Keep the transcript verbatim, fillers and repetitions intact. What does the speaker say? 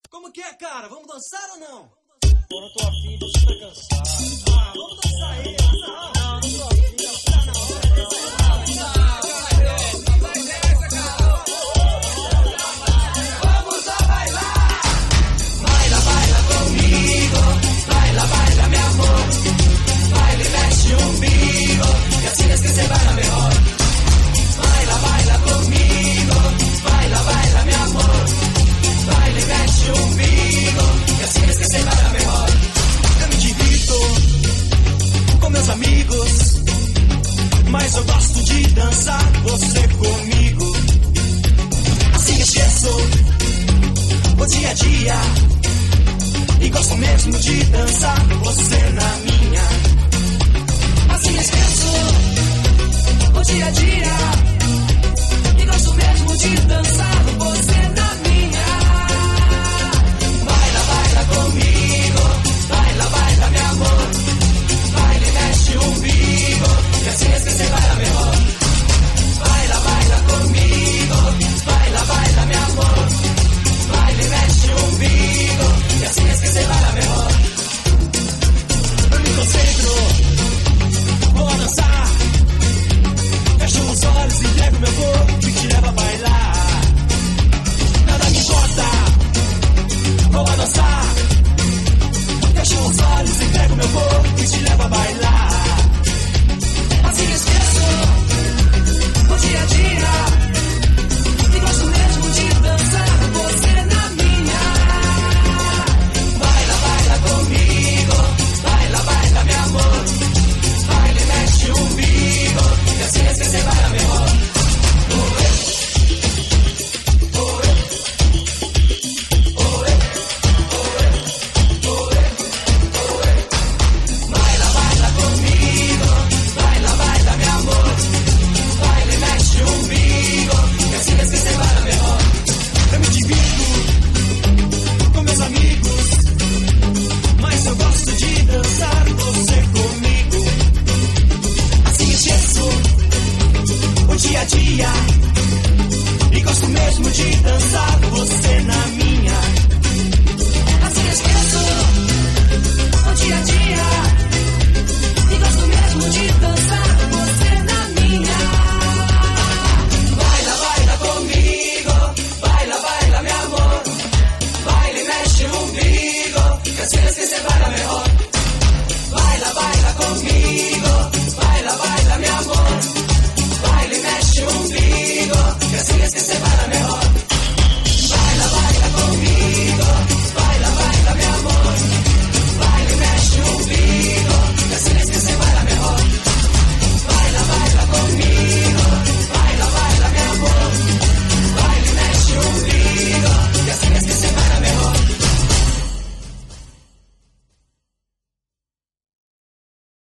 Como que é, cara? Vamos dançar ou não? Pô, não tô afim, você tá cansado. Ah, vamos dançar aí, dançar. Não, não tô afim, tá na hora. Vamos a bailar! Baila, baila comigo. Baila, baila, meu amor. Baila e mexe o umbigo. E assim es que se baila mejor. Baila, baila comigo. Baila, baila, meu amor. Baila e mexe o umbigo. E assim es que se baila mejor. Eu me divirto com meus amigos, mas eu gosto de dançar você comigo. Assim esqueço o dia a dia e gosto mesmo de dançar você na minha. Assim esqueço o dia a dia e gosto mesmo de dançar você na minha.